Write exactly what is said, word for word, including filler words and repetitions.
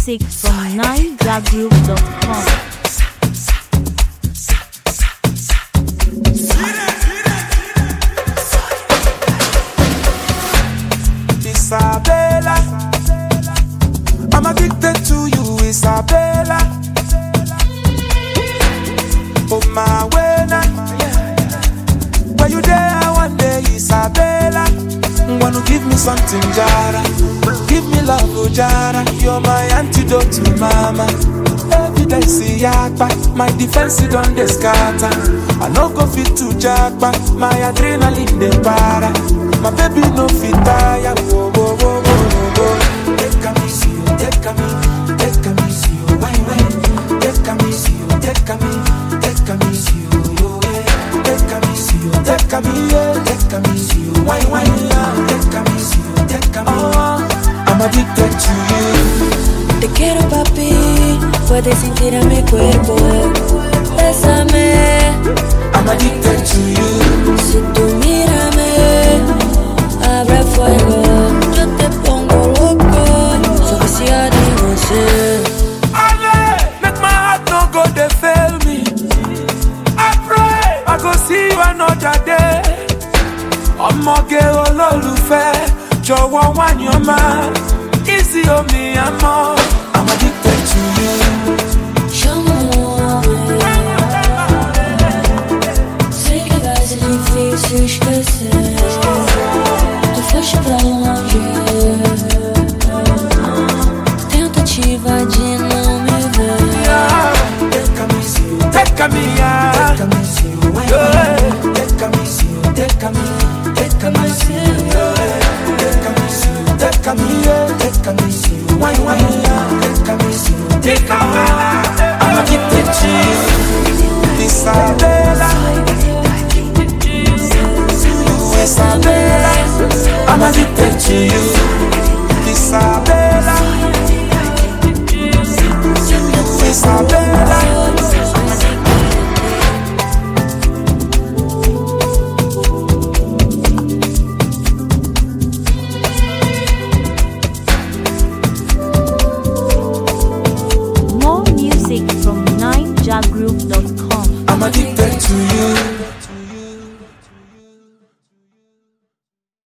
music from niger group dot com. Isabella, I'm addicted to you, Isabella. Oh my way now, where you there one day, Isabella? Wanna give me something, Jara? Give me love, oh Jara. You're my antidote to mama. Every day see yakba, my defense is on the scatter. I no go fit to jakba, my adrenaline de para. My baby no fit tire. Whoa, whoa, whoa, whoa, whoa. Take a me, see you, take a me, take a me, see you, why, why? Take a me, see you, take a me, take a me, see you, yo, eh. Take a me, see you, take a me, yeah. Take a me, see you, why, why? Take a me, see you, take a me. I'm addicted to you. Te quiero, papi, puedes sentir a mi cuerpo. Bésame, I'm addicted to you. si tú mírame, abre fuego, yo te pongo loco. Soy viciada en você. Ale, make my heart no go dey fail me. I pray I go see you another day. Ọmọge olólùfẹ́, jọ̀wọ́ wá yan máa. Easy on me, I'm all. I'm addicted to you. Chama-moi. Sei que vai ser difícil esquecer. Tu foste pra longe. Tentativa de não me ver. Take a me, see you, take a me, yeah. Take a me, see you, why, why? Take a me, see you, take a me, take a me, see you, yeah. Take a me, see you, take a me, yeah. Take a me, see you, why, why? Take a me, see you, take a me. I'm addicted to you, Isabella. Isabella, I'm addicted to you, Isabella. Isabella.